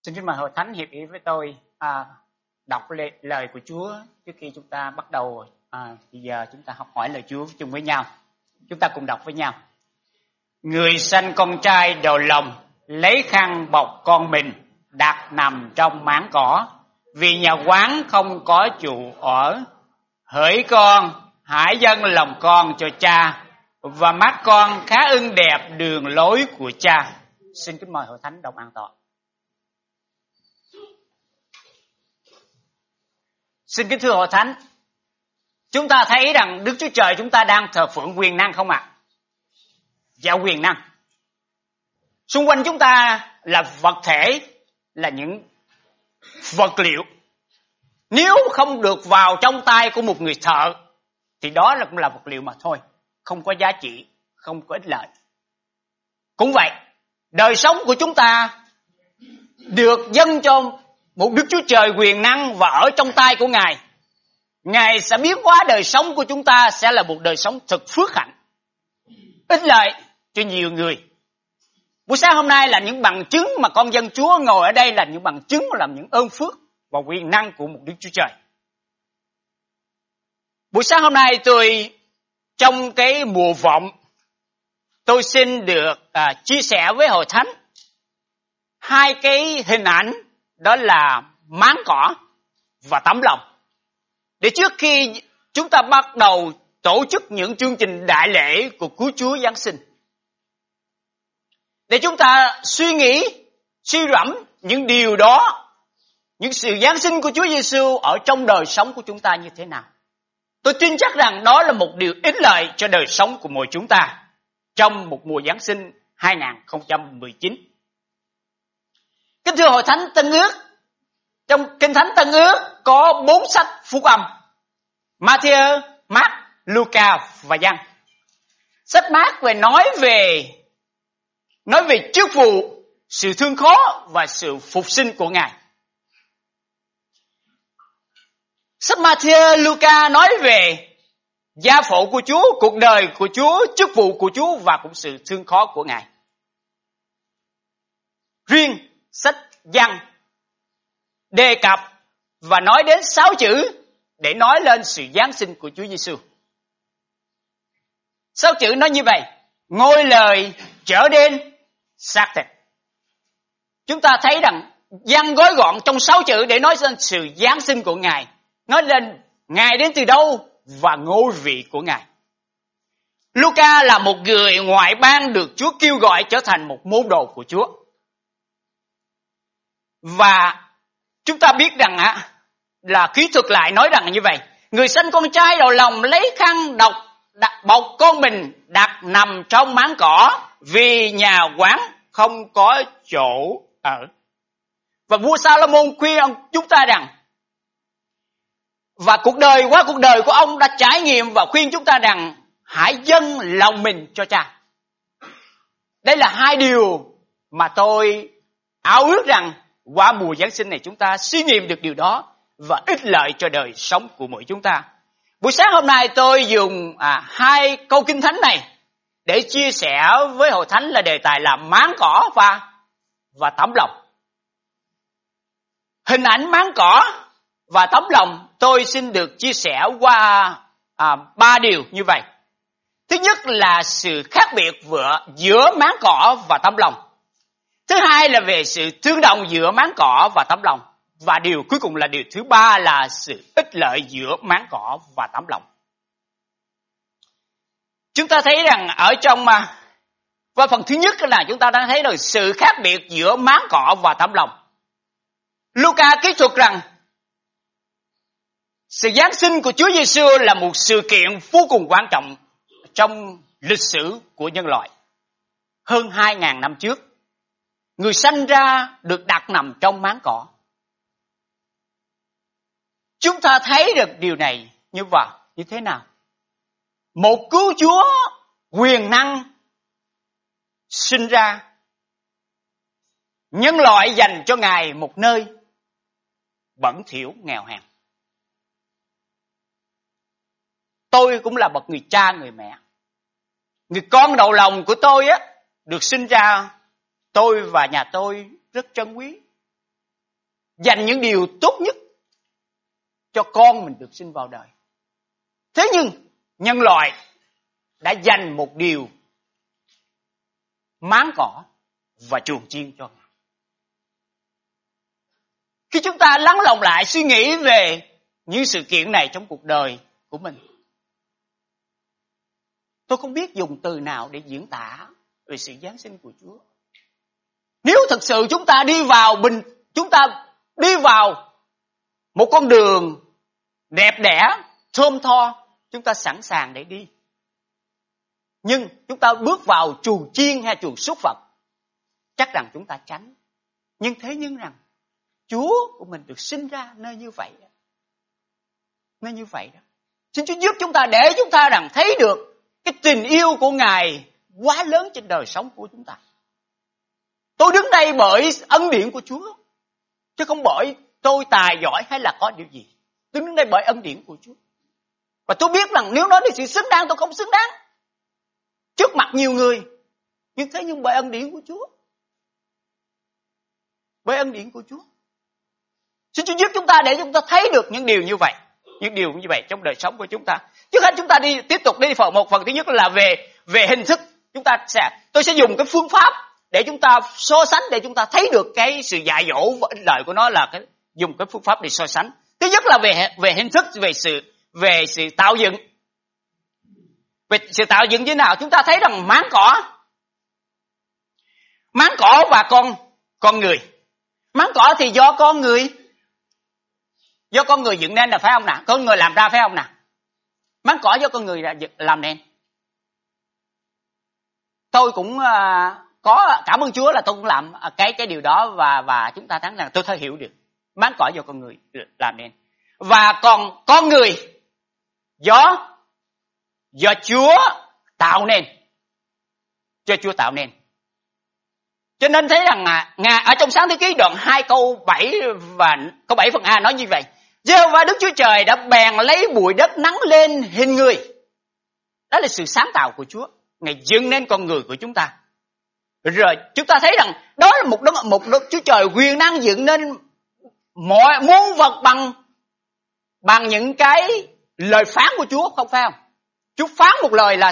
Xin kính mời hội thánh hiệp ý với tôi đọc lời của Chúa trước khi chúng ta bắt đầu. Bây giờ chúng ta học hỏi lời Chúa chung với nhau. Chúng ta cùng đọc với nhau. Người sanh con trai đầu lòng, lấy khăn bọc con mình, đặt nằm trong máng cỏ. Vì nhà quán không có chủ ở. Hỡi con, hãy dâng lòng con cho cha, và mắt con khá ưng đẹp đường lối của cha. Xin kính mời hội thánh đồng an tọa. Xin kính thưa hội thánh, chúng ta thấy rằng Đức Chúa Trời chúng ta đang thờ phượng quyền năng không ạ? Dạ, quyền năng. Xung quanh chúng ta là vật thể, là những vật liệu. Nếu không được vào trong tay của một người thợ thì đó cũng là vật liệu mà thôi, không có giá trị, không có ích lợi. Cũng vậy, đời sống của chúng ta được dâng cho một Đức Chúa Trời quyền năng và ở trong tay của Ngài. Ngài sẽ biến hóa đời sống của chúng ta sẽ là một đời sống thực phước hạnh, ích lợi cho nhiều người. Buổi sáng hôm nay là những bằng chứng mà con dân Chúa ngồi ở đây là những bằng chứng làm những ơn phước và quyền năng của một Đức Chúa Trời. Buổi sáng hôm nay tôi trong cái mùa vọng, tôi xin được chia sẻ với hội thánh hai cái hình ảnh, đó là máng cỏ và tấm lòng. Để trước khi chúng ta bắt đầu tổ chức những chương trình đại lễ của Cứu Chúa Giáng sinh, để chúng ta suy nghĩ, suy gẫm những điều đó, những sự Giáng sinh của Chúa Giêsu ở trong đời sống của chúng ta như thế nào. Tôi tin chắc rằng đó là một điều ích lợi cho đời sống của mỗi chúng ta trong một mùa Giáng sinh 2019. Kính thưa hội thánh Tân Ước, trong Kinh Thánh Tân Ước có 4 sách phúc âm: Ma-thi-ơ, Mác, Luca và Giăng. Sách Mác nói về chức vụ, sự thương khó và sự phục sinh của Ngài. Sách Ma-thi-ơ, Luca nói về gia phổ của Chúa, cuộc đời của Chúa, chức vụ của Chúa và cũng sự thương khó của Ngài. Riêng sách Giăng đề cập và nói đến 6 chữ để nói lên sự Giáng sinh của Chúa Giêsu. 6 chữ nói như vậy: ngôi lời trở nên xác thịt. Chúng ta thấy rằng Giăng gói gọn trong 6 chữ để nói lên sự Giáng sinh của Ngài, nói lên Ngài đến từ đâu và ngôi vị của Ngài. Luca là một người ngoại bang được Chúa kêu gọi trở thành một môn đồ của Chúa. Và chúng ta biết rằng là kỹ thuật lại nói rằng như vậy: người sanh con trai đầu lòng, lấy khăn bọc con mình, đặt nằm trong máng cỏ, vì nhà quán không có chỗ ở. Và vua Sa-lô-môn khuyên chúng ta rằng, và qua cuộc đời của ông đã trải nghiệm và khuyên chúng ta rằng hãy dâng lòng mình cho cha. Đây là hai điều mà tôi ao ước rằng qua mùa Giáng sinh này chúng ta suy nghiệm được điều đó và ích lợi cho đời sống của mỗi chúng ta. Buổi sáng hôm nay tôi dùng hai câu kinh thánh này để chia sẻ với hội thánh là đề tài là máng cỏ và tấm lòng. Hình ảnh máng cỏ và tấm lòng tôi xin được chia sẻ qua 3 điều như vậy. Thứ nhất là sự khác biệt giữa máng cỏ và tấm lòng. Thứ hai là về sự tương đồng giữa máng cỏ và tấm lòng. Và điều cuối cùng là điều thứ ba là sự ích lợi giữa máng cỏ và tấm lòng. Chúng ta thấy rằng ở trong và phần thứ nhất là chúng ta đang thấy được sự khác biệt giữa máng cỏ và tấm lòng. Luca kỹ thuật rằng sự Giáng sinh của Chúa Giêsu là một sự kiện vô cùng quan trọng trong lịch sử của nhân loại. Hơn 2.000 năm trước, người sanh ra được đặt nằm trong máng cỏ. Chúng ta thấy được điều này như thế nào? Một cứu Chúa quyền năng sinh ra, nhân loại dành cho Ngài một nơi bẩn thỉu nghèo hèn. Tôi cũng là một người cha, người mẹ. Người con đầu lòng của tôi được sinh ra, tôi và nhà tôi rất trân quý. dành những điều tốt nhất cho con mình được sinh vào đời. Thế nhưng nhân loại đã dành một điều máng cỏ và chuồng chiên cho Ngài. Khi chúng ta lắng lòng lại suy nghĩ về những sự kiện này trong cuộc đời của mình, tôi không biết dùng từ nào để diễn tả về sự Giáng sinh của Chúa. Nếu thực sự chúng ta đi vào một con đường đẹp đẽ, thơm tho, chúng ta sẵn sàng để đi. Nhưng chúng ta bước vào chuồng chiên hay chuồng súc vật, chắc rằng chúng ta tránh. Nhưng thế nhưng rằng Chúa của mình được sinh ra nơi như vậy. Nơi như vậy đó. Xin Chúa giúp chúng ta để chúng ta rằng thấy được cái tình yêu của Ngài quá lớn trên đời sống của chúng ta. Tôi đứng đây bởi ân điển của Chúa, chứ không bởi tôi tài giỏi hay là có điều gì. Tôi đứng đây bởi ân điển của Chúa. Và tôi biết rằng nếu nói đến sự xứng đáng, tôi không xứng đáng trước mặt nhiều người. Nhưng thế nhưng bởi ân điển của Chúa. Bởi ân điển của Chúa. Xin Chúa giúp chúng ta để chúng ta thấy được những điều như vậy. Những điều như vậy trong đời sống của chúng ta. Trước hết chúng ta tiếp tục đi vào một phần thứ nhất là về hình thức. Tôi sẽ dùng cái phương pháp để chúng ta so sánh, để chúng ta thấy được cái sự dạy dỗ và ích lợi của nó, là dùng cái phương pháp để so sánh. Thứ nhất là về hình thức, về sự tạo dựng. Về sự tạo dựng như thế nào? Chúng ta thấy rằng máng cỏ và con người. Máng cỏ thì do con người dựng nên, là phải không nào? Con người làm ra, phải không nào? Máng cỏ do con người làm nên. Tôi cũng có cảm ơn Chúa là tôi cũng làm cái điều đó, và chúng ta thấy rằng tôi thấy hiểu được. Máng cỏ do con người làm nên. Và còn con người do Chúa tạo nên. Do Chúa tạo nên. Cho nên thấy rằng Ngài ở trong Sáng Thế Ký đoạn 2 câu 7 và câu 7 phần A nói như vậy. Giê-hô-va Đức Chúa Trời đã bèn lấy bụi đất nắng lên hình người. Đó là sự sáng tạo của Chúa. Ngài dựng nên con người của chúng ta. Rồi chúng ta thấy rằng đó là một Đức Chúa Trời quyền năng dựng nên mọi muôn vật bằng những cái lời phán của Chúa, không phải không? Chúa phán một lời là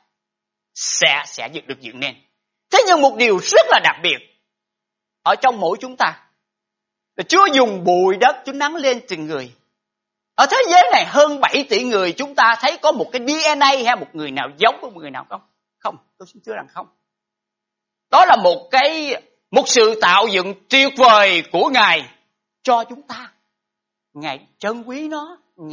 sẽ được dựng nên. Thế nhưng một điều rất là đặc biệt ở trong mỗi chúng ta là Chúa dùng bụi đất Chúa nắng lên từng người. Ở thế giới này hơn 7 tỷ người, chúng ta thấy có một cái DNA hay một người nào giống với một người nào không? Không, tôi xin thưa rằng không. Đó là một sự tạo dựng tuyệt vời của Ngài cho chúng ta. Ngài trân quý nó,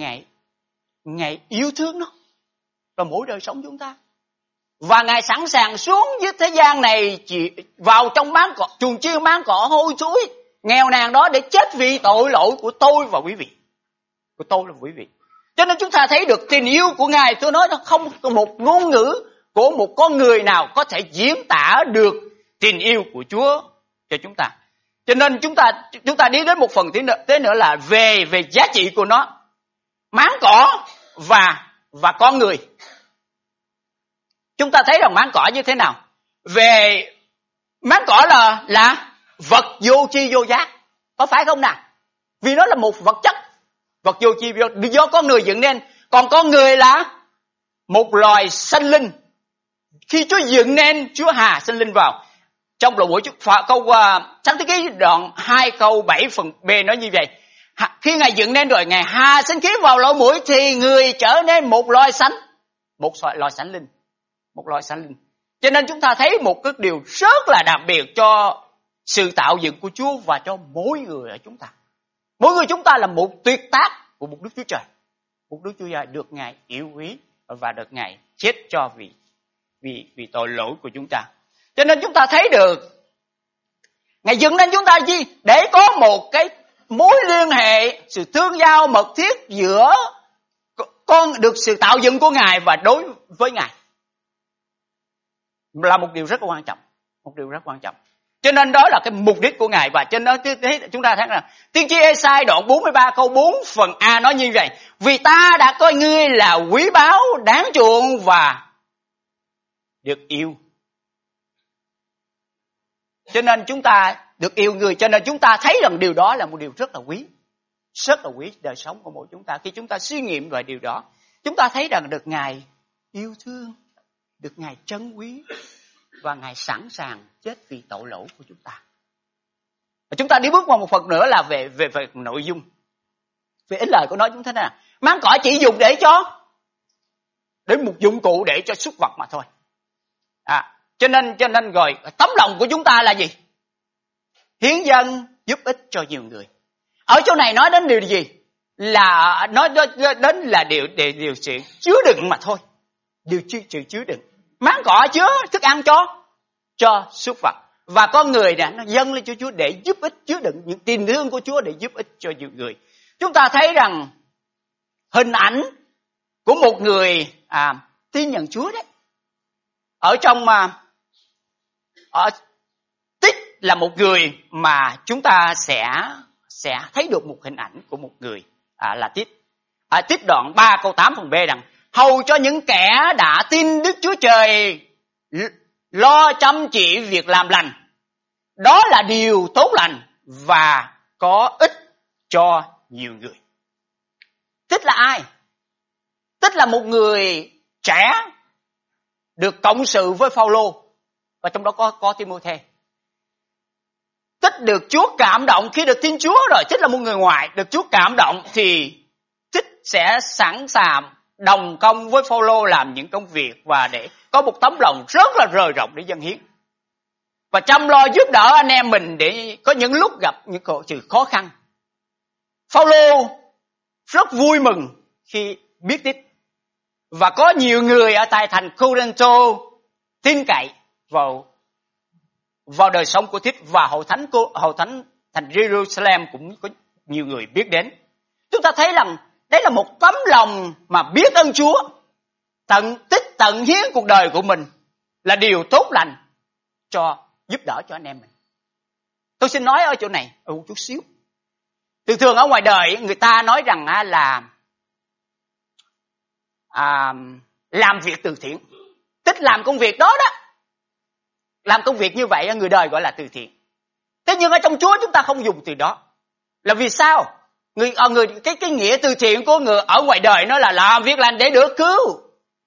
Ngài yêu thương nó vào mỗi đời sống chúng ta. Và Ngài sẵn sàng xuống dưới thế gian này, chỉ vào trong chuồng chiên máng cỏ hôi thối nghèo nàn đó để chết vì tội lỗi của tôi và quý vị. Của tôi là quý vị. Cho nên chúng ta thấy được tình yêu của Ngài. Tôi nói nó không có một ngôn ngữ của một con người nào có thể diễn tả được tình yêu của Chúa cho chúng ta. Cho nên chúng ta đi đến một phần thế nữa là về giá trị của nó. Máng cỏ và con người. Chúng ta thấy rằng máng cỏ như thế nào? Về máng cỏ là vật vô tri vô giác, có phải không nào? Vì nó là một vật chất, vật vô tri do con người dựng nên. Còn con người là một loài sanh linh. Khi Chúa dựng nên, Chúa hà sanh linh vào. Trong lời câu Sáng Thế Ký đoạn 2 câu 7 phần B nói như vậy. Khi Ngài dựng nên rồi, Ngài hà sinh khí vào lỗ mũi thì người trở nên một loài sanh. Một loài sanh linh. Một loài sanh linh. Cho nên chúng ta thấy một cái điều rất là đặc biệt cho sự tạo dựng của Chúa và cho mỗi người ở chúng ta. Mỗi người chúng ta là một tuyệt tác của một Đức Chúa Trời. Một Đức Chúa Trời được Ngài yêu quý và được Ngài chết cho vì tội lỗi của chúng ta. Cho nên chúng ta thấy được Ngài dựng nên chúng ta gì? Để có một cái mối liên hệ, sự tương giao mật thiết giữa được sự tạo dựng của Ngài và đối với Ngài. Là một điều rất là quan trọng. Một điều rất quan trọng. Cho nên đó là cái mục đích của Ngài. Và trên đó chúng ta thấy là tiên tri Ê-sai đoạn 43 câu 4 phần A nói như vậy. Vì ta đã coi ngươi là quý báu, đáng chuộng và được yêu. Cho nên chúng ta được yêu người, cho nên chúng ta thấy rằng điều đó là một điều rất là quý. Rất là quý đời sống của mỗi chúng ta. Khi chúng ta suy nghiệm về điều đó, chúng ta thấy rằng được Ngài yêu thương, được Ngài trân quý, và Ngài sẵn sàng chết vì tội lỗi của chúng ta. Và chúng ta đi bước vào một phần nữa là về nội dung. Về ích lợi của nó chúng ta là máng cỏ chỉ dùng để một dụng cụ để cho súc vật mà thôi. Cho nên rồi tấm lòng của chúng ta là gì? Hiến dâng giúp ích cho nhiều người. Ở chỗ này nói đến điều gì? Là nói đến là điều sự chứa đựng mà thôi. Điều chứa đựng. Máng cỏ chứa thức ăn cho súc vật. Và con người đã nó dâng lên cho Chúa để giúp ích, chứa đựng những tình thương của Chúa để giúp ích cho nhiều người. Chúng ta thấy rằng hình ảnh của một người tin nhận Chúa đấy. Ở trong Tích là một người mà chúng ta sẽ thấy được một hình ảnh của một người là Tích. Tích đoạn 3 câu 8 phần B rằng hầu cho những kẻ đã tin Đức Chúa Trời lo chăm chỉ việc làm lành. Đó là điều tốt lành và có ích cho nhiều người. Tích là ai? Tích là một người trẻ được cộng sự với Phao-lô, và trong đó có Ti-mô-thê. Tích được Chúa cảm động khi được tin Chúa rồi. Tích là một người ngoại được Chúa cảm động thì Tích sẽ sẵn sàng đồng công với Phao-lô làm những công việc và để có một tấm lòng rất là rời rộng để dâng hiến và chăm lo giúp đỡ anh em mình để có những lúc gặp những sự khó khăn. Phao-lô rất vui mừng khi biết Tích, và có nhiều người ở tại thành Cô-rinh-tô tin cậy vào đời sống của Tích, và hội thánh thành Jerusalem cũng có nhiều người biết đến. Chúng ta thấy rằng đấy là một tấm lòng mà biết ơn Chúa, tận hiến cuộc đời của mình là điều tốt lành cho giúp đỡ cho anh em mình. Tôi xin nói ở chỗ này một chút xíu. Thường ở ngoài đời người ta nói rằng là làm việc từ thiện. Tích làm công việc đó. Làm công việc như vậy người đời gọi là từ thiện. Thế nhưng ở trong Chúa chúng ta không dùng từ đó. Là vì sao? Cái nghĩa từ thiện của người ở ngoài đời nó là làm việc lành để được cứu.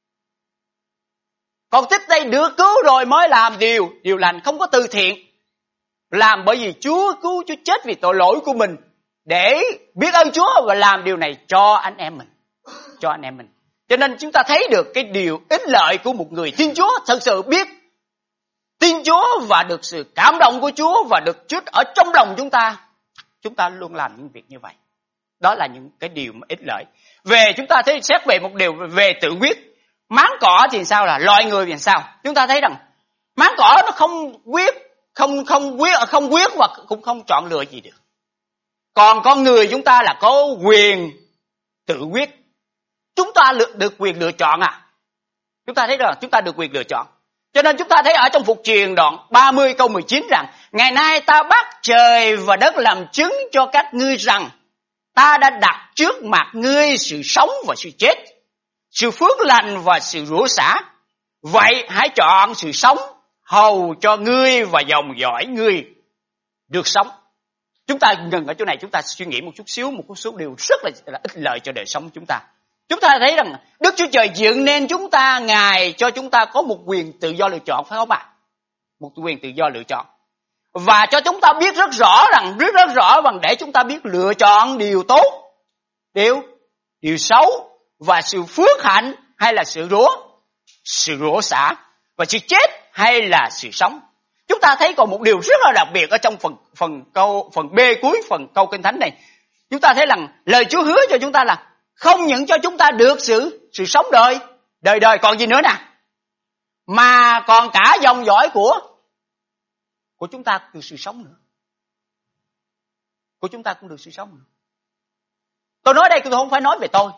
Còn Tích đây được cứu rồi mới làm điều lành, không có từ thiện. Làm bởi vì Chúa cứu, Chúa chết vì tội lỗi của mình để biết ơn Chúa và làm điều này cho anh em mình. Cho nên chúng ta thấy được cái điều ích lợi của một người tin Chúa, thật sự biết tin Chúa và được sự cảm động của Chúa và được Chúa ở trong lòng chúng ta luôn làm những việc như vậy. Đó là những cái điều mà ích lợi. Chúng ta thấy xét về một điều về tự quyết. Máng cỏ thì sao, là loài người thì sao? Chúng ta thấy rằng máng cỏ nó không quyết và cũng không chọn lựa gì được. Còn con người chúng ta là có quyền tự quyết. Chúng ta được quyền lựa chọn Chúng ta thấy rằng chúng ta được quyền lựa chọn. Cho nên chúng ta thấy ở trong Phục Truyền đoạn 30 câu 19 rằng ngày nay ta bắt trời và đất làm chứng cho các ngươi rằng ta đã đặt trước mặt ngươi sự sống và sự chết, sự phước lành và sự rủa xả. Vậy hãy chọn sự sống hầu cho ngươi và dòng dõi ngươi được sống. Chúng ta ngừng ở chỗ này, chúng ta suy nghĩ một số điều rất là ích lợi cho đời sống chúng ta. Chúng ta thấy rằng Đức Chúa Trời dựng nên chúng ta, Ngài cho chúng ta có một quyền tự do lựa chọn, phải không ạ? Một quyền tự do lựa chọn. Và cho chúng ta biết rất rõ rằng để chúng ta biết lựa chọn điều tốt, điều xấu, và sự phước hạnh hay là sự rủa xả, và sự chết hay là sự sống. Chúng ta thấy còn một điều rất là đặc biệt ở trong phần B cuối phần câu Kinh Thánh này. Chúng ta thấy rằng lời Chúa hứa cho chúng ta là không những cho chúng ta được sự sống đời còn gì nữa nè, mà còn cả dòng dõi của chúng ta được sự sống nữa. Của chúng ta cũng được sự sống nữa. Tôi nói đây tôi không phải nói về tôi.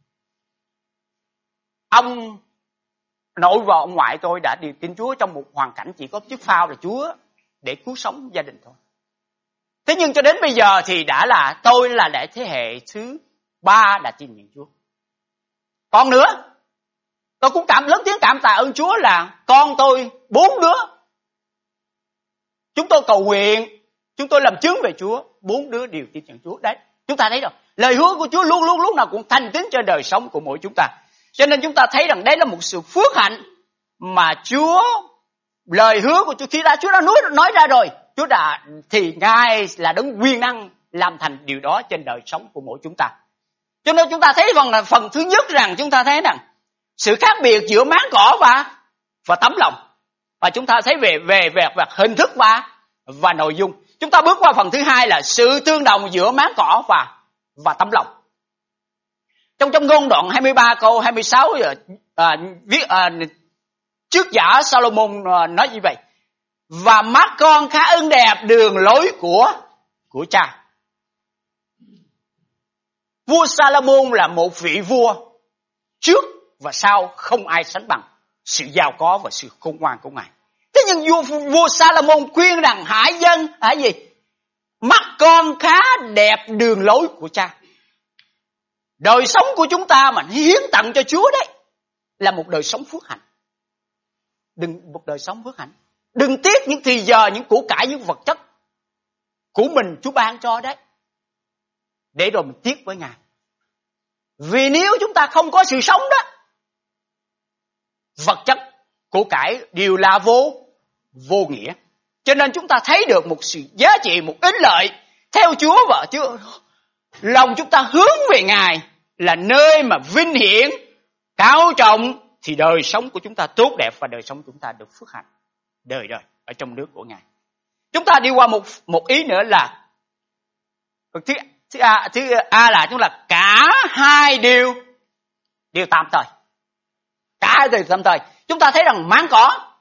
Ông nội và ông ngoại tôi đã đi tin Chúa trong một hoàn cảnh chỉ có chiếc phao là Chúa để cứu sống gia đình thôi. Thế nhưng cho đến bây giờ thì tôi là thế hệ thứ 3 đã tin nhận Chúa. Còn nữa, tôi cũng lớn tiếng cảm tạ ơn Chúa là con tôi 4 đứa. Chúng tôi cầu nguyện chúng tôi làm chứng về Chúa, 4 đứa đều tin nhận Chúa. Đấy, chúng ta thấy rồi, lời hứa của Chúa luôn luôn lúc nào cũng thành tín cho đời sống của mỗi chúng ta. Cho nên chúng ta thấy rằng đây là một sự phước hạnh mà Chúa, lời hứa của Chúa khi Chúa đã nói ra rồi, Chúa đã thì Ngài là đấng quyền năng làm thành điều đó trên đời sống của mỗi chúng ta. Cho nên chúng ta thấy phần thứ nhất rằng chúng ta thấy rằng sự khác biệt giữa máng cỏ và tấm lòng, và chúng ta thấy về hình thức và nội dung. Chúng ta bước qua phần thứ hai là sự tương đồng giữa máng cỏ và tấm lòng. Trong ngôn đoạn 23 câu 26 trước giả Salomon nói như vậy: và mắt con khá ưng đẹp đường lối của cha. Vua Salomon là một vị vua trước và sau không ai sánh bằng sự giàu có và sự khôn ngoan của ngài. Thế nhưng vua Salomon khuyên rằng hãy dân gì? Mắt con khá đẹp đường lối của cha. Đời sống của chúng ta mà hiến tặng cho Chúa đấy là một đời sống phước hạnh. Một đời sống phước hạnh. Đừng tiếc những thì giờ, những của cải, những vật chất của mình Chúa ban cho đấy, để rồi mình tiếc với Ngài. Vì nếu chúng ta không có sự sống đó, vật chất, của cải đều là vô nghĩa. Cho nên chúng ta thấy được một sự giá trị, một ích lợi theo Chúa và Chúa. Lòng chúng ta hướng về Ngài là nơi mà vinh hiển, cao trọng, thì đời sống của chúng ta tốt đẹp và đời sống của chúng ta được phước hạnh đời đời ở trong nước của Ngài. Chúng ta đi qua một ý nữa là thứ A là chúng là cả hai đều tạm thời. Cả hai đều tạm thời. Chúng ta thấy rằng máng cỏ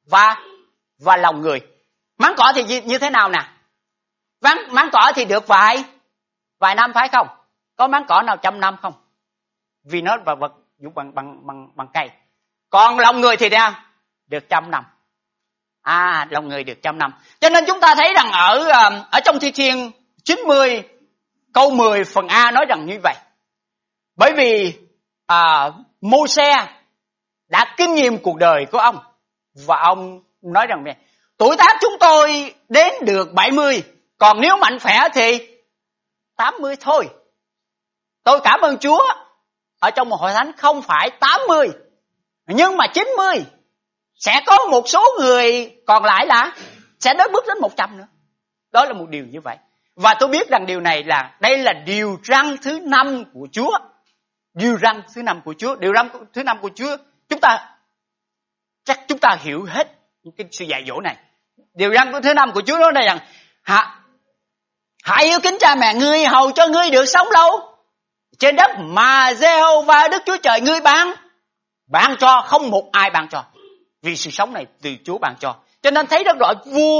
và lòng người. Máng cỏ thì như thế nào nè? Máng cỏ thì được vài năm phải không? Có máng cỏ nào 100 năm không? Vì nó và vật dụng bằng cây. Còn lòng người thì sao? Được 100 năm. Lòng người được 100 năm. Cho nên chúng ta thấy rằng ở trong Thi Thiên 90 câu 10 phần A nói rằng như vậy. Bởi vì Mô-se đã kinh nghiệm cuộc đời của ông, và ông nói rằng tuổi tác chúng tôi đến được 70, còn nếu mạnh khỏe thì 80 thôi. Tôi cảm ơn Chúa, ở trong một hội thánh không phải 80, nhưng mà 90. Sẽ có một số người còn lại là sẽ đến bước đến 100 nữa. Đó là một điều như vậy. Và tôi biết rằng điều này đây là điều răn thứ 5 của Chúa. Điều răn thứ 5 của Chúa. Điều răn thứ 5 của Chúa. Chắc chúng ta hiểu hết cái sự dạy dỗ này. Điều răn thứ 5 của Chúa nói đây rằng hãy yêu kính cha mẹ ngươi, hầu cho ngươi được sống lâu trên đất mà Giê-hô-va Đức Chúa Trời ngươi ban cho, không một ai ban cho. Vì sự sống này từ Chúa ban cho. Cho nên thấy rất rõ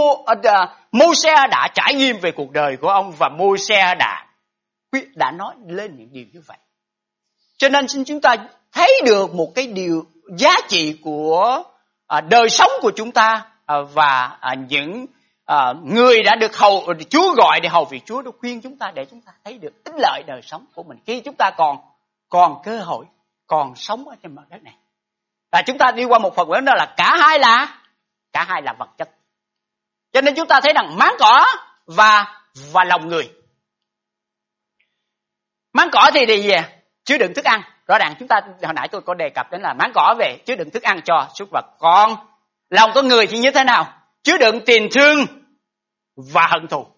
Mô-se đã trải nghiệm về cuộc đời của ông, và Mô-se đã nói lên những điều như vậy. Cho nên xin chúng ta thấy được một cái điều giá trị của đời sống của chúng ta, và những người đã được Chúa gọi để hầu việc Chúa đã khuyên chúng ta để chúng ta thấy được ích lợi đời sống của mình khi chúng ta còn cơ hội, còn sống ở trên mặt đất này. Và chúng ta đi qua một phần đó là cả hai là vật chất. Cho nên chúng ta thấy rằng máng cỏ và lòng người. Máng cỏ thì gì? Chứa đựng thức ăn. Rõ ràng chúng ta hồi nãy tôi có đề cập đến là máng cỏ về chứa đựng thức ăn cho súc vật. Còn lòng con người thì như thế nào? Chứa đựng tình thương và hận thù.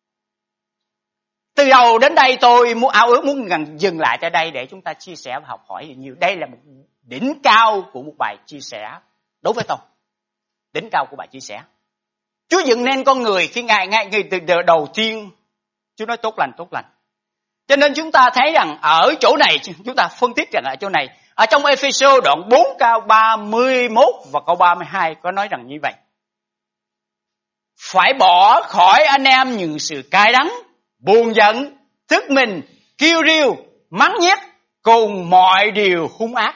Từ đầu đến đây tôi ao ước muốn dừng lại tại đây để chúng ta chia sẻ và học hỏi nhiều. Đây là một đỉnh cao của một bài chia sẻ đối với tôi. Đỉnh cao của bài chia sẻ. Chúa dựng nên con người khi ngay từ đầu tiên Chúa nói tốt lành. Cho nên chúng ta thấy rằng ở chỗ này, chúng ta phân tích rằng ở chỗ này, ở trong Ê-phê-sô đoạn 4 câu 31 và câu 32 có nói rằng như vậy. Phải bỏ khỏi anh em những sự cay đắng, buồn giận, tức mình, kêu riêu, mắng nhiếc cùng mọi điều hung ác.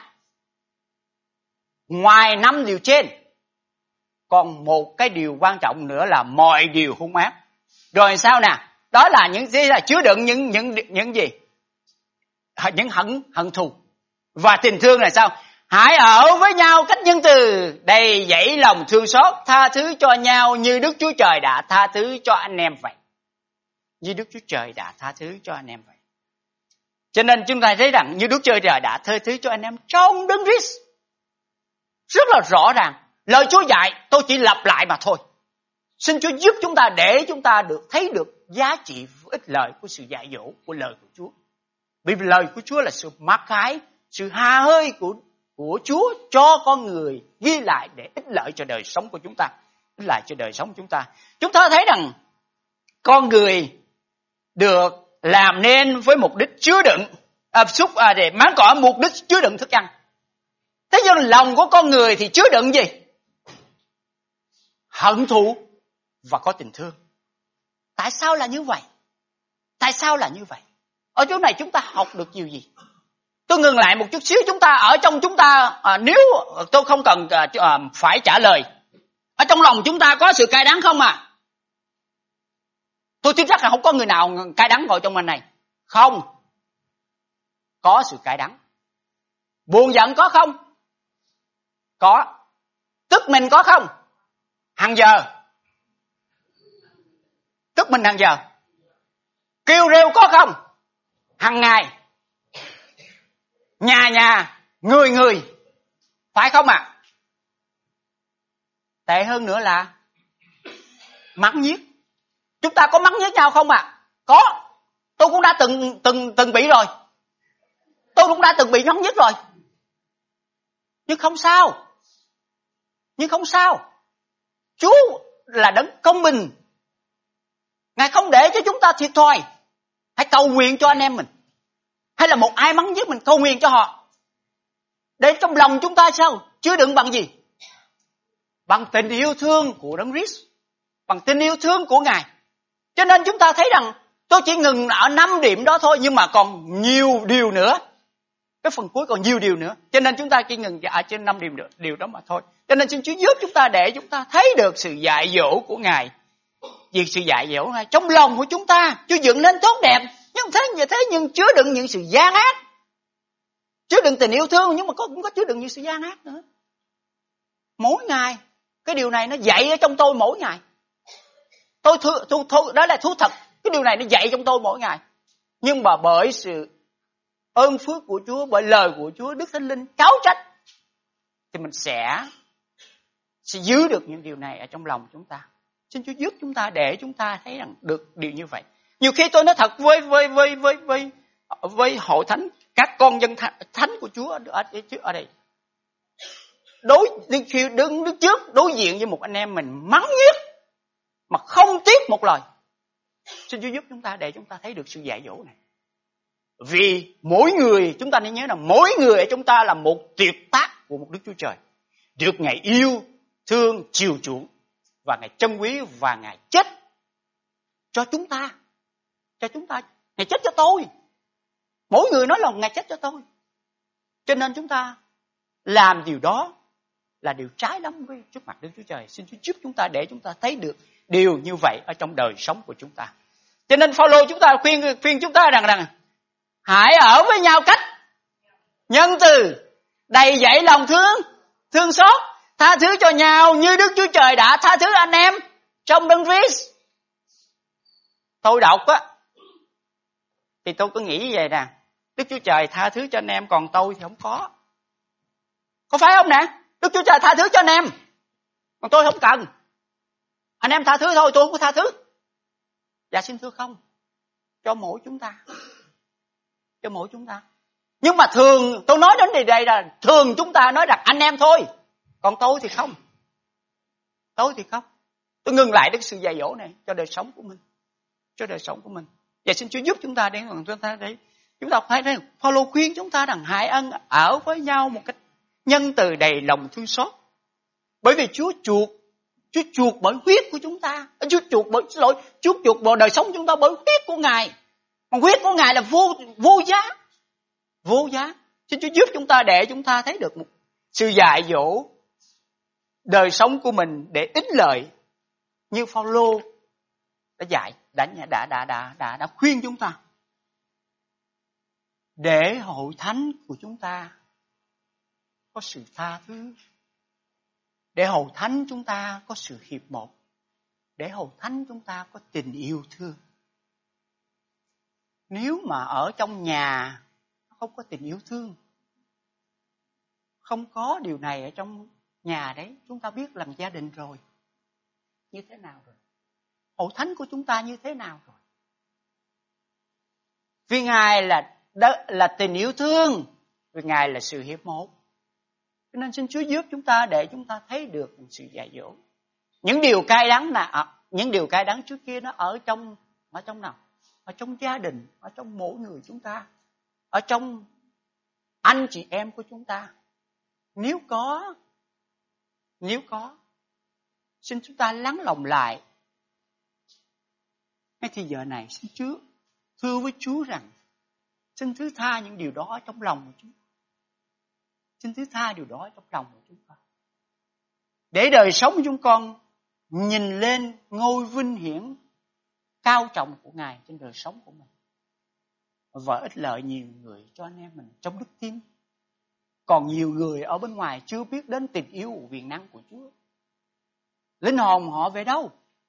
Ngoài 5 điều trên, còn một cái điều quan trọng nữa là mọi điều hung ác. Rồi sao nè? Đó là những gì là chứa đựng những gì? Những hận thù. Và tình thương là sao? Hãy ở với nhau cách nhân từ, đầy dẫy lòng thương xót, tha thứ cho nhau như Đức Chúa Trời đã tha thứ cho anh em vậy. Như Đức Chúa Trời đã tha thứ cho anh em vậy. Cho nên chúng ta thấy rằng như Đức Chúa Trời đã tha thứ cho anh em trong Đấng Christ. Rất là rõ ràng. Lời Chúa dạy tôi chỉ lặp lại mà thôi. Xin Chúa giúp chúng ta để chúng ta được thấy được giá trị ích lợi của sự dạy dỗ của lời của Chúa. Vì lời của Chúa là sự mặc khải, sự hà hơi của Chúa cho con người ghi lại để ích lợi cho đời sống của chúng ta. Ích lợi cho đời sống của chúng ta. Chúng ta thấy rằng con người được làm nên với mục đích chứa đựng để máng cỏ, mục đích chứa đựng thức ăn. Thế nhưng lòng của con người thì chứa đựng gì? Hận thù và có tình thương. Tại sao là như vậy? Tại sao là như vậy? Ở chỗ này chúng ta học được điều gì? Tôi ngừng lại một chút xíu. Chúng ta ở trong chúng ta, nếu tôi không cần phải trả lời, ở trong lòng chúng ta có sự cay đắng không à? Tôi tin chắc là không có người nào cay đắng ngồi trong mình này. Không. Có sự cay đắng. Buồn giận có không? Có. Tức mình có không? Hàng giờ. Tức mình hàng giờ. Kêu rêu có không? Hàng ngày. Nhà, người. Phải không ạ? Tệ hơn nữa là mắng nhiếc. Chúng ta có mắng nhiếc nhau không ạ? Có. Tôi cũng đã từng bị rồi. Tôi cũng đã từng bị mắng nhiếc rồi. Nhưng không sao. Chúa là đấng công bình. Ngài không để cho chúng ta thiệt thòi. Hãy cầu nguyện cho anh em mình. Hay là một ai mắng nhiếc mình cầu nguyện cho họ. Để trong lòng chúng ta sao? Chứa đựng bằng gì? Bằng tình yêu thương của Đấng Christ. Bằng tình yêu thương của Ngài. Cho nên chúng ta thấy rằng tôi chỉ ngừng ở 5 điểm đó thôi, nhưng mà còn nhiều điều nữa. Cái phần cuối còn nhiều điều nữa. Cho nên chúng ta chỉ ngừng ở trên 5 điều đó mà thôi. Cho nên xin Chúa giúp chúng ta để chúng ta thấy được sự dạy dỗ của Ngài. Vì sự dạy dỗ này trong lòng của chúng ta Chúa dựng nên tốt đẹp, nhưng chứa đựng những sự gian ác. Chứa đựng tình yêu thương nhưng mà cũng có chứa đựng những sự gian ác nữa. Mỗi ngày cái điều này nó dạy ở trong tôi mỗi ngày. Tôi đó là thú thật. Cái điều này nó dạy trong tôi mỗi ngày. Nhưng mà bởi sự ơn phước của Chúa, bởi lời của Chúa, Đức Thánh Linh cáo trách, thì mình sẽ giữ được những điều này ở trong lòng chúng ta. Xin Chúa giúp chúng ta để chúng ta thấy rằng được điều như vậy. Nhiều khi tôi nói thật với hội thánh, các con dân thánh của Chúa ở đây. Khi đứng trước đối diện với một anh em mình mắng nhiếc mà không tiếc một lời. Xin Chúa giúp chúng ta để chúng ta thấy được sự dạy dỗ này. Vì mỗi người, chúng ta nên nhớ là mỗi người ở chúng ta là một tuyệt tác của một Đức Chúa Trời. Được Ngài yêu, thương, chiều chuộng và Ngài trân quý và Ngài chết cho chúng ta. Ngài chết cho tôi. Mỗi người nói là Ngài chết cho tôi. Cho nên chúng ta làm điều đó là điều trái lắm với trước mặt Đức Chúa Trời. Xin Chúa giúp chúng ta để chúng ta thấy được điều như vậy ở trong đời sống của chúng ta. Cho nên Phaolô chúng ta khuyên chúng ta rằng hãy ở với nhau cách nhân từ, đầy dẫy lòng thương xót, tha thứ cho nhau như Đức Chúa Trời đã tha thứ anh em trong Đấng Christ. Tôi đọc thì tôi cứ nghĩ như vậy nè, Đức Chúa Trời tha thứ cho anh em, còn tôi thì không có. Có phải không nè? Đức Chúa Trời tha thứ cho anh em, còn tôi không cần. Anh em tha thứ thôi, tôi không có tha thứ. Dạ xin thưa không, cho mỗi chúng ta. Nhưng mà thường, tôi nói đến điều đây là thường chúng ta nói rằng anh em thôi, còn tôi thì không. Tôi ngừng lại cái sự dạy dỗ này cho đời sống của mình. Và xin Chúa giúp chúng ta để chúng ta thấy rằng Phaolô khuyên chúng ta rằng hãy ở với nhau một cách nhân từ, đầy lòng thương xót. Bởi vì Chúa chuộc bởi huyết của chúng ta. Chúa chuộc bởi đời sống chúng ta bởi huyết của Ngài. Mà huyết của Ngài là vô giá. Xin Chúa giúp chúng ta để chúng ta thấy được một sự dạy dỗ đời sống của mình để ích lợi như Phaolô đã dạy, đã khuyên chúng ta. Để hội thánh của chúng ta có sự tha thứ, để hầu thánh chúng ta có sự hiệp một, để hầu thánh chúng ta có tình yêu thương. Nếu mà ở trong nhà không có tình yêu thương, không có điều này ở trong nhà đấy, chúng ta biết làm gia đình rồi như thế nào rồi, hậu thánh của chúng ta như thế nào rồi. Vì Ngài là tình yêu thương, vì Ngài là sự hiệp một. Cho nên xin Chúa giúp chúng ta để chúng ta thấy được sự dạy dỗ. Những điều cay đắng những điều cay đắng trước kia nó ở trong nào? Ở trong gia đình, ở trong mỗi người chúng ta, ở trong anh chị em của chúng ta. Nếu có, xin chúng ta lắng lòng lại. Ngay thì giờ này xin Chúa thưa với Chúa rằng xin thứ tha những điều đó trong lòng của chúng. Xin thứ tha điều đó trong lòng của chúng ta. Để đời sống của chúng con nhìn lên ngôi vinh hiển cao trọng của Ngài trên đời sống của mình. Và ích lợi nhiều người cho anh em mình trong đức tin. Còn nhiều người ở bên ngoài chưa biết đến tình yêu quyền năng của Chúa. Linh hồn họ về đâu?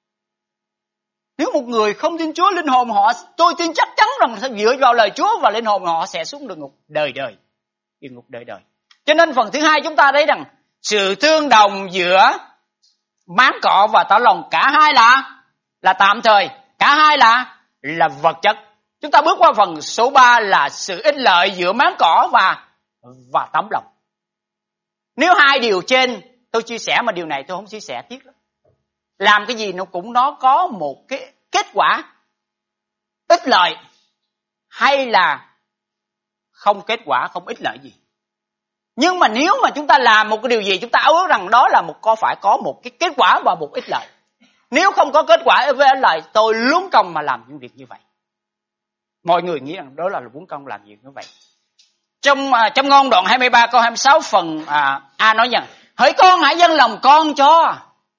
Nếu một người không tin Chúa, linh hồn họ, tôi tin chắc chắn rằng sẽ dựa vào lời Chúa và linh hồn họ sẽ xuống địa ngục đời đời. Địa ngục đời đời. Cho nên phần thứ hai chúng ta thấy rằng sự tương đồng giữa máng cọ và tỏ lòng, cả hai là tạm thời, cả hai là vật chất. Chúng ta bước qua phần số 3 là sự ích lợi giữa máng cỏ và tấm lòng. Nếu hai điều trên tôi chia sẻ mà điều này tôi không chia sẻ tiếp lắm. Làm cái gì nó có một cái kết quả ích lợi hay là không kết quả, không ích lợi gì. Nhưng mà nếu mà chúng ta làm một cái điều gì, chúng ta ước rằng đó là phải có một cái kết quả và một ích lợi. Nếu không có kết quả với ích lợi, tôi luống công mà làm những việc như vậy. Mọi người nghĩ rằng đó là luống công làm việc như vậy. Trong Ngôn đoạn 23 câu 26 phần A nói rằng: hỡi con hãy dâng lòng con cho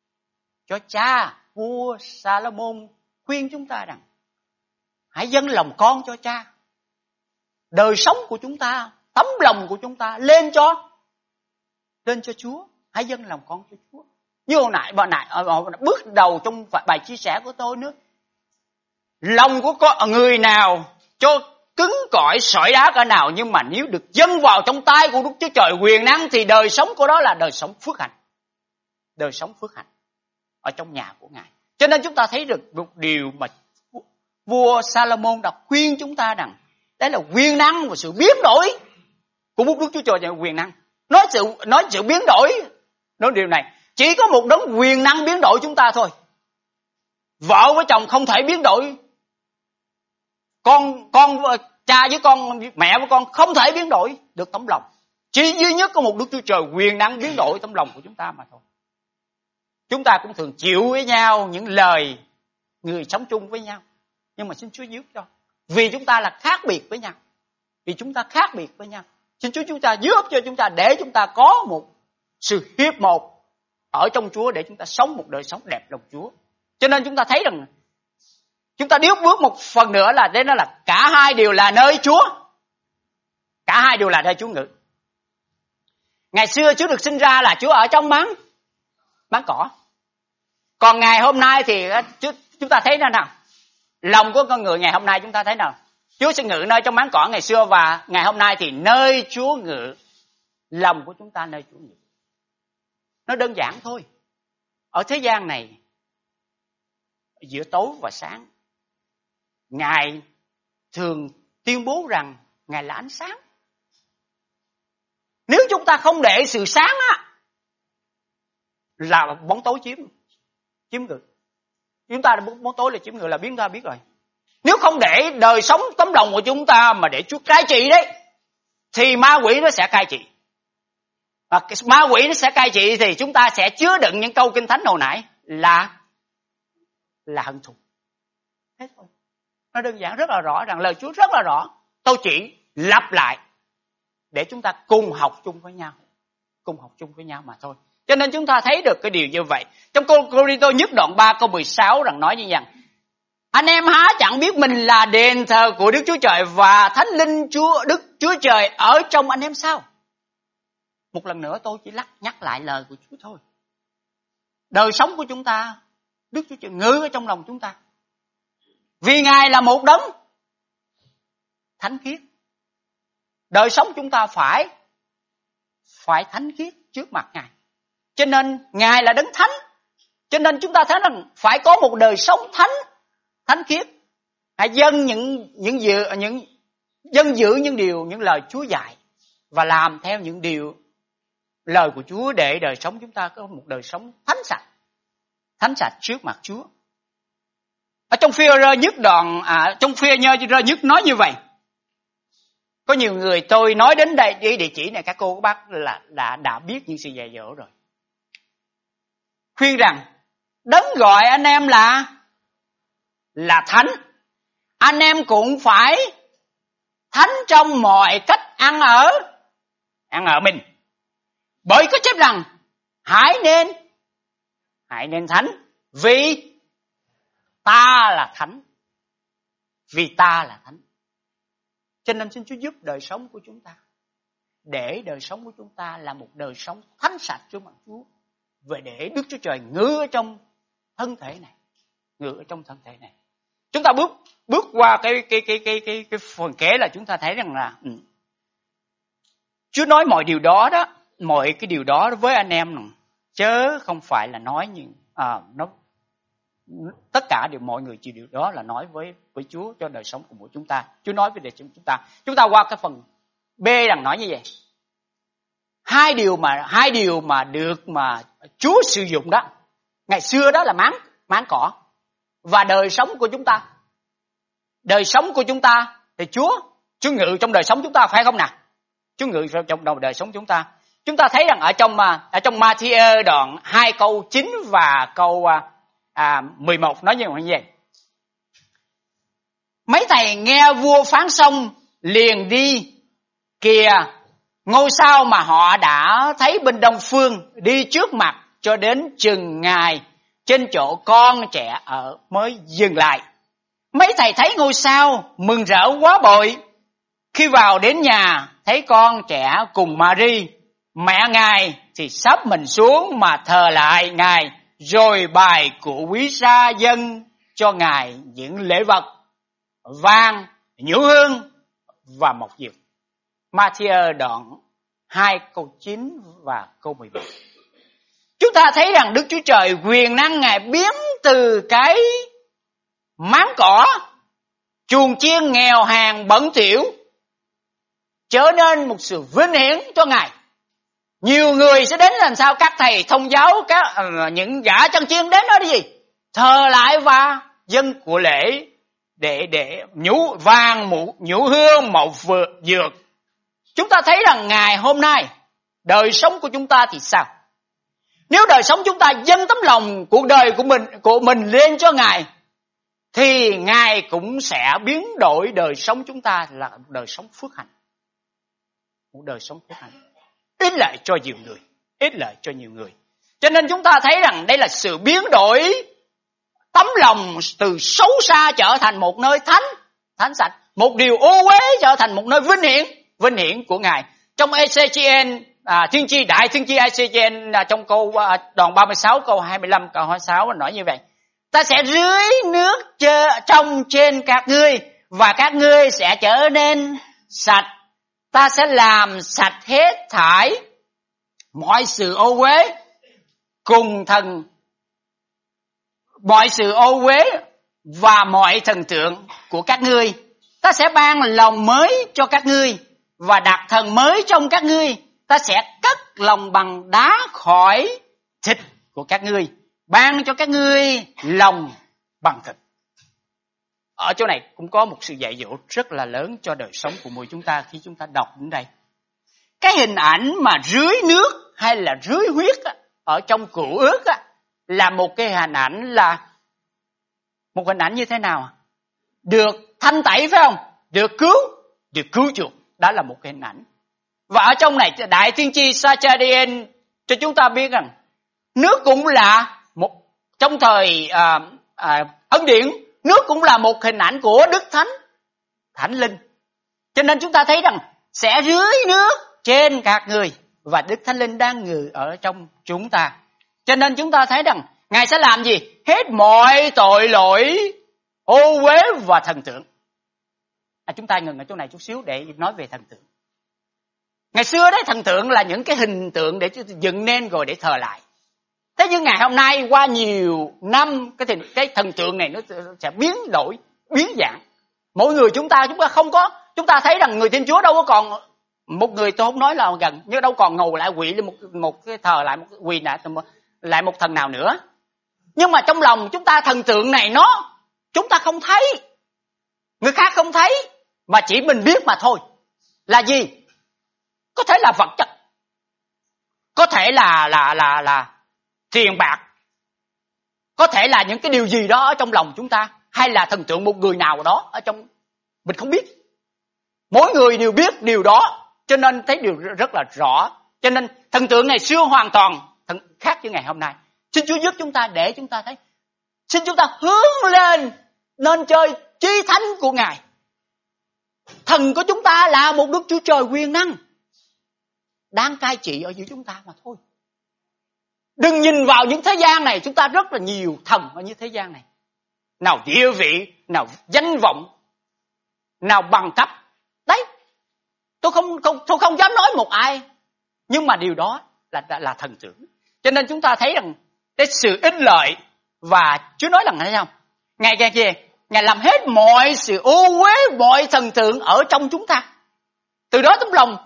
cha. Vua Salomon khuyên chúng ta rằng hãy dâng lòng con cho cha. Đời sống của chúng ta, tấm lòng của chúng ta lên cho Chúa. Hãy dâng lòng con cho Chúa. Như hồi nãy bước đầu trong bài chia sẻ của tôi nữa. Lòng của người nào cho cứng cỏi sỏi đá cỡ nào, nhưng mà nếu được dâng vào trong tay của Đức Chúa Trời quyền năng thì đời sống của đó là đời sống phước hạnh. Đời sống phước hạnh ở trong nhà của Ngài. Cho nên chúng ta thấy được một điều mà vua Salomon đã khuyên chúng ta rằng đấy là quyền năng và sự biến đổi của Đức Chúa Trời là quyền năng. Nói sự biến đổi, nói điều này, chỉ có một đấng quyền năng biến đổi chúng ta thôi. Vợ với chồng không thể biến đổi. Con cha với con, mẹ với con không thể biến đổi được tấm lòng. Chỉ duy nhất có một Đức Chúa Trời quyền năng biến đổi tấm lòng của chúng ta mà thôi. Chúng ta cũng thường chịu với nhau những lời người sống chung với nhau. Nhưng mà xin Chúa giúp cho. Vì chúng ta là khác biệt với nhau. Vì chúng ta khác biệt với nhau. Xin Chúa chúng ta giúp cho chúng ta để chúng ta có một sự hiệp một ở trong Chúa để chúng ta sống một đời sống đẹp lòng Chúa. Cho nên chúng ta thấy rằng chúng ta điếu bước một phần nữa là đây, nó là cả hai đều là nơi Chúa. Cả hai đều là nơi Chúa ngự. Ngày xưa Chúa được sinh ra là Chúa ở trong máng cỏ. Còn ngày hôm nay thì chúng ta thấy thế nào? Lòng của con người ngày hôm nay chúng ta thấy nào? Chúa sẽ ngự nơi trong máng cỏ ngày xưa, và ngày hôm nay thì nơi Chúa ngự, lòng của chúng ta nơi Chúa ngự. Nó đơn giản thôi. Ở thế gian này, giữa tối và sáng, Ngài thường tuyên bố rằng Ngài là ánh sáng. Nếu chúng ta không để sự sáng là bóng tối chiếm ngự. Chúng ta bóng tối là chiếm ngự là biến ta biết rồi. Nếu không để đời sống tấm lòng của chúng ta mà để Chúa cai trị đấy, thì ma quỷ nó sẽ cai trị. Và ma quỷ nó sẽ cai trị thì chúng ta sẽ chứa đựng những câu kinh thánh hồi nãy là hận thù. Thế thôi. Nó đơn giản rất là rõ, rằng lời Chúa rất là rõ. Tôi chỉ lặp lại để chúng ta cùng học chung với nhau. Cùng học chung với nhau mà thôi. Cho nên chúng ta thấy được cái điều như vậy. Trong Cô-rinh-tô nhất đoạn 3 câu 16 rằng nói như vậy: anh em há chẳng biết mình là đền thờ của Đức Chúa Trời và Thánh Linh Đức Chúa Trời ở trong anh em sao? Một lần nữa tôi chỉ nhắc lại lời của Chúa thôi. Đời sống của chúng ta, Đức Chúa Trời ngự ở trong lòng chúng ta. Vì Ngài là một đấng thánh khiết. Đời sống chúng ta phải thánh khiết trước mặt Ngài. Cho nên Ngài là đấng thánh. Cho nên chúng ta thấy rằng phải có một đời sống thánh khiết. Hãy dâng giữ những lời Chúa dạy và làm theo những điều lời của Chúa để đời sống chúng ta có một đời sống thánh sạch trước mặt Chúa. Ở trong Phi-e-rơ nhất trong Phi-e-rơ nhất nói như vậy. Có nhiều người tôi nói đến đây địa chỉ này các cô các bác là đã biết những sự dạy dỗ rồi. Khuyên rằng đấng gọi anh em là thánh, anh em cũng phải thánh trong mọi cách ăn ở mình. Bởi có chép rằng hãy nên thánh vì ta là thánh. Vì ta là thánh. Cho nên xin Chúa giúp đời sống của chúng ta, để đời sống của chúng ta là một đời sống thánh sạch trước mặt Chúa, và để Đức Chúa Trời ngự ở trong thân thể này. Chúng ta bước qua cái phần kế là chúng ta thấy rằng là Chúa nói mọi cái điều đó với anh em, chớ không phải là nói tất cả mọi người chịu điều đó là nói với Chúa cho đời sống của mỗi chúng ta. Chúa nói với đời sống chúng ta. Chúng ta qua cái phần B rằng nói như vậy. Hai điều mà được mà Chúa sử dụng đó, ngày xưa đó là máng cỏ, và đời sống của chúng ta. Đời sống của chúng ta thì Chúa ngự trong đời sống chúng ta, phải không nào? Chúa ngự trong đời sống chúng ta. Chúng ta thấy rằng ở trong Ma-thi-ơ đoạn 2 câu 9 và câu 11 nói như vậy. Mấy thầy nghe vua phán xong liền đi, kìa ngôi sao mà họ đã thấy bên đông phương đi trước mặt cho đến chừng ngày trên chỗ con trẻ ở mới dừng lại. Mấy thầy thấy ngôi sao mừng rỡ quá bội. Khi vào đến nhà thấy con trẻ cùng Mary mẹ Ngài thì sắp mình xuống mà thờ lại Ngài, rồi bài của quý gia dâng cho Ngài những lễ vật vàng, nhũ hương và mộc dược. Ma-thi-ơ đoạn 2 câu 9 và câu 11. Chúng ta thấy rằng Đức Chúa Trời quyền năng Ngài biến từ cái máng cỏ, chuồng chiên nghèo hèn bẩn thỉu trở nên một sự vinh hiển cho Ngài. Nhiều người sẽ đến làm sao? Các thầy thông giáo, những gã chân chiên đến đó đi gì? Thờ lại và dâng của lễ để nhũ vàng, nhũ hương, mộc dược. Chúng ta thấy rằng ngày hôm nay đời sống của chúng ta thì sao? Nếu đời sống chúng ta dâng tấm lòng cuộc đời của mình lên cho Ngài, thì Ngài cũng sẽ biến đổi đời sống chúng ta là một đời sống phước hạnh. Một đời sống phước hạnh. Ít lợi cho nhiều người. Cho nên chúng ta thấy rằng đây là sự biến đổi tấm lòng từ xấu xa trở thành một nơi thánh sạch, một điều ô uế trở thành một nơi vinh hiển của Ngài. Trong Ê-xê-chi-ên, Đại Tiên tri Ê-xê-chi-ên trong đoạn 36 câu 25 câu 26 nói như vậy: ta sẽ rưới nước trong trên các ngươi và các ngươi sẽ trở nên sạch. Ta sẽ làm sạch hết thải mọi sự ô uế mọi sự ô uế và mọi thần tượng của các ngươi. Ta sẽ ban lòng mới cho các ngươi và đặt thần mới trong các ngươi. Ta sẽ cắt lòng bằng đá khỏi thịt của các ngươi, ban cho các ngươi lòng bằng thịt. Ở chỗ này cũng có một sự dạy dỗ rất là lớn cho đời sống của mỗi chúng ta khi chúng ta đọc đến đây. Cái hình ảnh mà rưới nước hay là rưới huyết ở trong Cựu Ước là một cái hình ảnh như thế nào? Được thanh tẩy, phải không? Được cứu chuộc. Đó là một cái hình ảnh. Và ở trong này Đại Tiên tri Sa-cha-đi-ên cho chúng ta biết rằng nước cũng là trong thời Ấn Điển, nước cũng là một hình ảnh của Đức Thánh Linh. Cho nên chúng ta thấy rằng sẽ rưới nước trên các ngươi và Đức Thánh Linh đang ngự ở trong chúng ta. Cho nên chúng ta thấy rằng Ngài sẽ làm gì? Hết mọi tội lỗi, ô uế và thần tượng. Chúng ta ngừng ở chỗ này chút xíu để nói về thần tượng. Ngày xưa đấy, thần tượng là những cái hình tượng để dựng nên rồi để thờ lại. Thế nhưng ngày hôm nay qua nhiều năm cái thần tượng này nó sẽ biến đổi, biến dạng. Mỗi người chúng ta không có, chúng ta thấy rằng người Thiên Chúa đâu có còn một người, tôi không nói là gần, nhưng đâu còn ngầu lại quỳ lên một cái thờ lại một quỳ lại một thần nào nữa. Nhưng mà trong lòng chúng ta thần tượng này chúng ta không thấy, người khác không thấy, mà chỉ mình biết mà thôi. Là gì? Có thể là vật chất, có thể là tiền bạc, có thể là những cái điều gì đó ở trong lòng chúng ta, hay là thần tượng một người nào đó ở trong mình không biết. Mỗi người đều biết điều đó, cho nên thấy điều rất là rõ. Cho nên thần tượng ngày xưa hoàn toàn khác với ngày hôm nay. Xin Chúa giúp chúng ta để chúng ta thấy. Xin chúng ta hướng lên nên chơi chí thánh của Ngài. Thần của chúng ta là một Đức Chúa Trời quyền năng, đang cai trị ở giữa chúng ta mà thôi. Đừng nhìn vào những thế gian này, chúng ta rất là nhiều thần ở những thế gian này. Nào địa vị, nào danh vọng, nào bằng cấp. Đấy, tôi không dám nói một ai, nhưng mà điều đó là thần tượng. Cho nên chúng ta thấy rằng cái sự ích lợi, và Chúa nói rằng thấy không? Ngài làm hết mọi sự ô uế, mọi thần tượng ở trong chúng ta. Từ đó tấm lòng,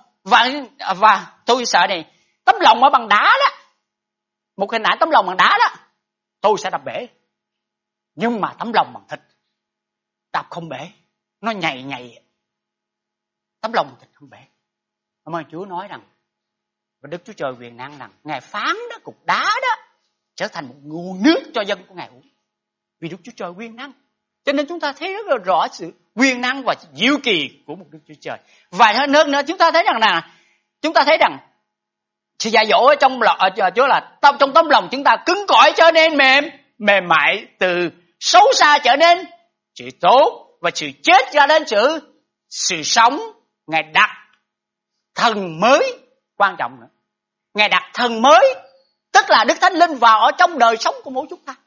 và tôi sợ này, tấm lòng ở bằng đá đó, một hình ảnh tấm lòng bằng đá đó, tôi sẽ đập bể. Nhưng mà tấm lòng bằng thịt đập không bể, nó nhầy. Tấm lòng bằng thịt không bể. Cảm ơn Chúa nói rằng, và Đức Chúa Trời quyền năng rằng Ngài phán đó, cục đá đó trở thành một nguồn nước cho dân của Ngài uống. Vì Đức Chúa Trời quyền năng. Cho nên chúng ta thấy rất là rõ sự quyền năng và diệu kỳ của một Đức Chúa Trời. Và hơn nữa chúng ta thấy rằng sự dạy dỗ ở trong Chúa là trong tấm lòng chúng ta cứng cỏi trở nên mềm mại, từ xấu xa trở nên sự tốt, và sự chết trở nên sự sống. Ngài đặt thần mới, quan trọng nữa, Ngài đặt thần mới, tức là Đức Thánh Linh vào ở trong đời sống của mỗi chúng ta,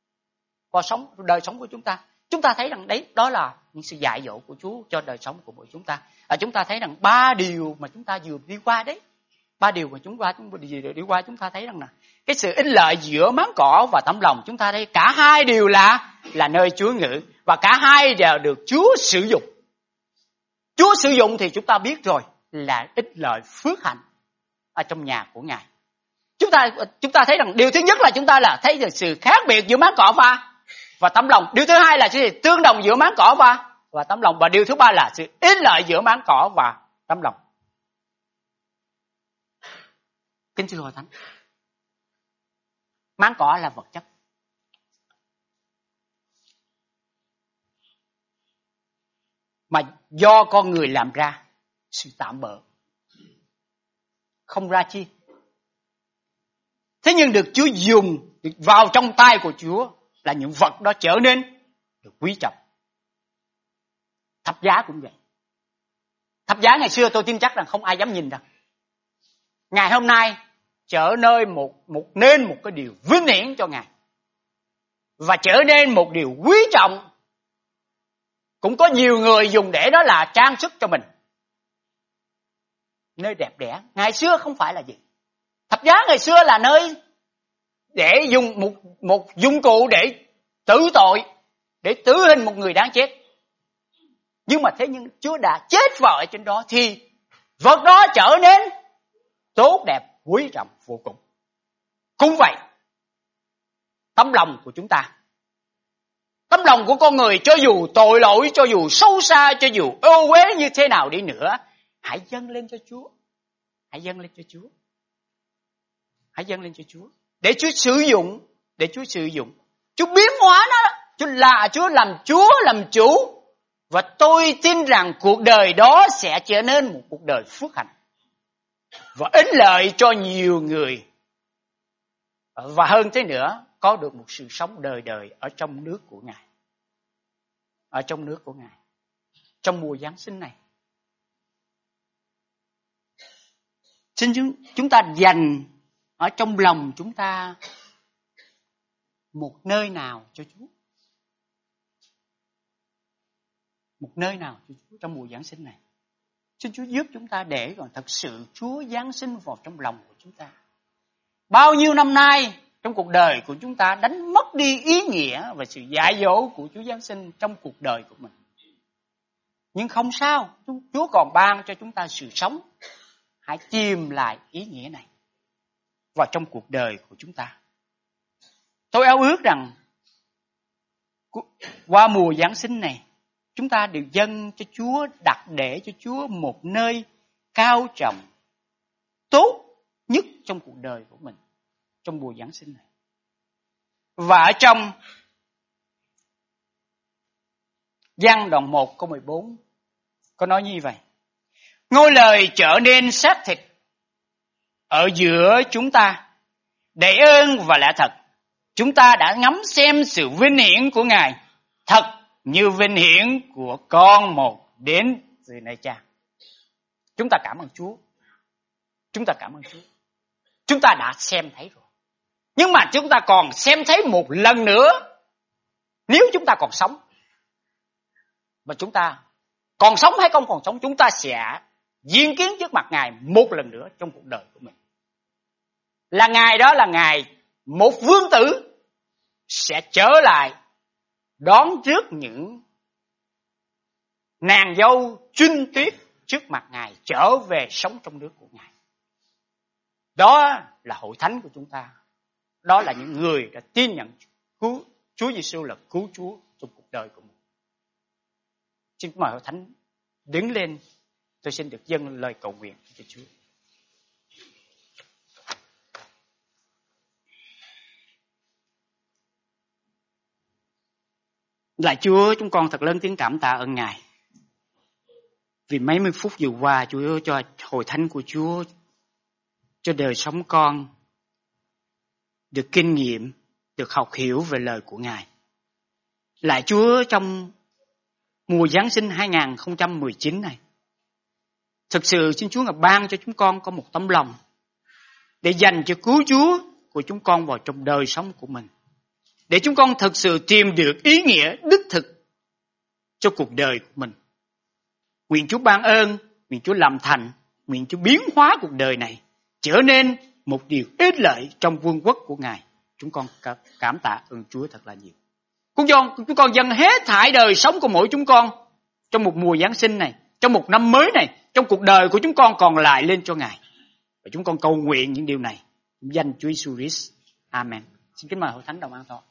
vào đời sống của chúng ta. Chúng ta thấy rằng đấy, đó là những sự dạy dỗ của Chúa cho đời sống của mỗi chúng ta. Chúng ta thấy rằng 3 điều mà chúng ta vừa đi qua đấy, 3 điều mà chúng ta chúng ta thấy rằng là cái sự ích lợi giữa máng cỏ và tấm lòng. Chúng ta thấy cả hai đều là nơi Chúa ngự, và cả hai đều được Chúa sử dụng. Chúa sử dụng thì chúng ta biết rồi, là ích lợi phước hạnh ở trong nhà của Ngài. Chúng ta thấy rằng điều thứ nhất là chúng ta thấy được sự khác biệt giữa máng cỏ và tấm lòng. Điều thứ hai là sự tương đồng giữa máng cỏ và tấm lòng. Và điều thứ ba là sự ích lợi giữa máng cỏ và tấm lòng. Kính thưa Hội Thánh, máng cỏ là vật chất. Mà do con người làm ra, sự tạm bợ, không ra chi. Thế nhưng được Chúa dùng, được vào trong tay của Chúa, là những vật đó trở nên được quý trọng. Thập giá cũng vậy. Thập giá ngày xưa tôi tin chắc rằng không ai dám nhìn đâu. Ngày hôm nay trở nên một cái điều vinh hiển cho Ngài, và trở nên một điều quý trọng. Cũng có nhiều người dùng để đó là trang sức cho mình, nơi đẹp đẽ. Ngày xưa không phải là gì. Thập giá ngày xưa là nơi để dùng một dụng cụ để tử tội, để tử hình một người đáng chết. Nhưng Chúa đã chết vào ở trên đó, thì vật đó trở nên tốt đẹp, quý trọng vô cùng. Cũng vậy, tấm lòng của chúng ta, tấm lòng của con người, cho dù tội lỗi, cho dù xấu xa, cho dù ô uế như thế nào đi nữa, hãy dâng lên cho Chúa. Hãy dâng lên cho Chúa. Hãy dâng lên cho Chúa. Để Chúa sử dụng. Chúa biến hóa nó. Chúa làm Chúa làm chủ. Và tôi tin rằng cuộc đời đó sẽ trở nên một cuộc đời phước hạnh và ích lợi cho nhiều người. Và hơn thế nữa, có được một sự sống đời đời ở trong nước của Ngài. Ở trong nước của Ngài. Trong mùa Giáng sinh này. Xin chúng ta dành ở trong lòng chúng ta một nơi nào cho Chúa. Một nơi nào cho Chúa trong mùa Giáng sinh này. Xin Chúa giúp chúng ta để còn thật sự Chúa Giáng sinh vào trong lòng của chúng ta. Bao nhiêu năm nay trong cuộc đời của chúng ta đánh mất đi ý nghĩa và sự dạy dỗ của Chúa Giáng sinh trong cuộc đời của mình. Nhưng không sao, Chúa còn ban cho chúng ta sự sống. Hãy tìm lại ý nghĩa này vào trong cuộc đời của chúng ta. Tôi ao ước rằng qua mùa Giáng sinh này, chúng ta đều dâng cho Chúa, đặt để cho Chúa một nơi cao trọng, tốt nhất trong cuộc đời của mình, trong mùa Giáng sinh này. Và ở trong Giăng đoạn 1 câu 14 có nói như vậy: ngôi lời trở nên xác thịt ở giữa chúng ta, đầy ơn và lẽ thật. Chúng ta đã ngắm xem sự vinh hiển của Ngài, thật như vinh hiển của con một đến từ nơi Cha. Chúng ta cảm ơn Chúa. Chúng ta cảm ơn Chúa. Chúng ta đã xem thấy rồi. Nhưng mà chúng ta còn xem thấy một lần nữa. Nếu chúng ta còn sống, và chúng ta còn sống hay không còn sống, chúng ta sẽ diện kiến trước mặt Ngài một lần nữa trong cuộc đời của mình. Là Ngài đó là Ngài, một vương tử sẽ trở lại đón trước những nàng dâu trinh tuyết trước mặt Ngài, trở về sống trong nước của Ngài. Đó là hội thánh của chúng ta. Đó là những người đã tin nhận Chúa Giêsu là cứu Chúa trong cuộc đời của mình. Xin mời hội thánh đứng lên. Tôi xin được dâng lời cầu nguyện cho Chúa. Lạy Chúa, chúng con thật lớn tiếng cảm tạ ơn Ngài. Vì mấy mươi phút vừa qua, Chúa cho hội thánh của Chúa, cho đời sống con được kinh nghiệm, được học hiểu về lời của Ngài. Lạy Chúa, trong mùa Giáng sinh 2019 này, thực sự xin Chúa ngài ban cho chúng con có một tấm lòng để dành cho cứu Chúa của chúng con vào trong đời sống của mình. Để chúng con thực sự tìm được ý nghĩa đích thực cho cuộc đời của mình. Nguyện Chúa ban ơn, nguyện Chúa làm thành, nguyện Chúa biến hóa cuộc đời này trở nên một điều ích lợi trong vương quốc của Ngài. Chúng con cảm tạ ơn Chúa thật là nhiều. Chúng con dâng hết thảy đời sống của mỗi chúng con trong một mùa Giáng sinh này, trong một năm mới này, trong cuộc đời của chúng con còn lại lên cho Ngài. Và chúng con cầu nguyện những điều này trong danh Chúa Jesus Christ. Amen. Xin kính mời hội thánh đồng an thọ.